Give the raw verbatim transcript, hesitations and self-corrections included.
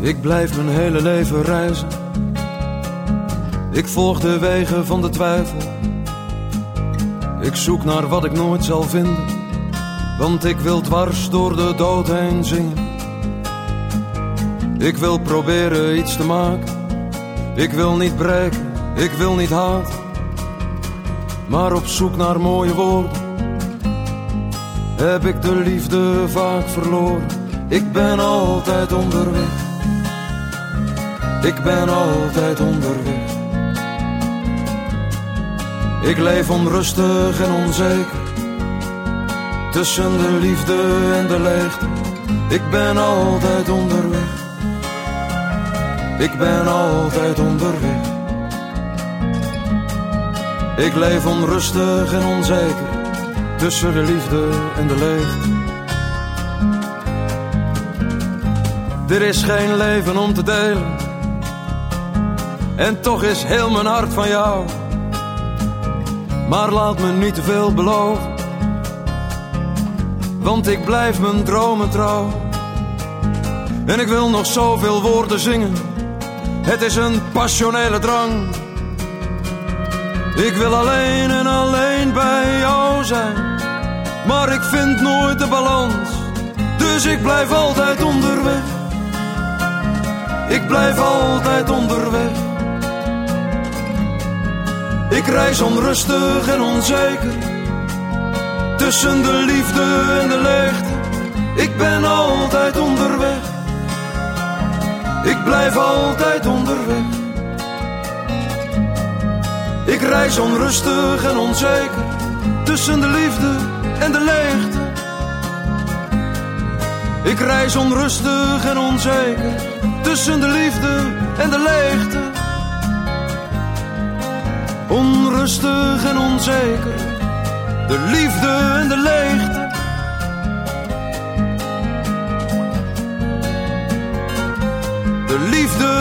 Ik blijf mijn hele leven reizen. Ik volg de wegen van de twijfel. Ik zoek naar wat ik nooit zal vinden, want ik wil dwars door de dood heen zingen. Ik wil proberen iets te maken. Ik wil niet breken, ik wil niet haten, maar op zoek naar mooie woorden heb ik de liefde vaak verloren. Ik ben altijd onderweg. Ik ben altijd onderweg. Ik leef onrustig en onzeker tussen de liefde en de leegte. Ik ben altijd onderweg. Ik ben altijd onderweg. Ik leef onrustig en onzeker tussen de liefde en de leegte. Dit is geen leven om te delen, en toch is heel mijn hart van jou. Maar laat me niet te veel beloven, want ik blijf mijn dromen trouw. En ik wil nog zoveel woorden zingen, het is een passionele drang. Ik wil alleen en alleen bij jou zijn, maar ik vind nooit de balans. Dus ik blijf altijd onderweg. Ik blijf altijd onderweg. Ik reis onrustig en onzeker tussen de liefde en de leegte. Ik ben altijd onderweg. Ik blijf altijd onderweg. Ik reis onrustig en onzeker tussen de liefde en de leegte. Ik reis onrustig en onzeker tussen de liefde en de leegte. Onrustig en onzeker, de liefde en de leegte. De liefde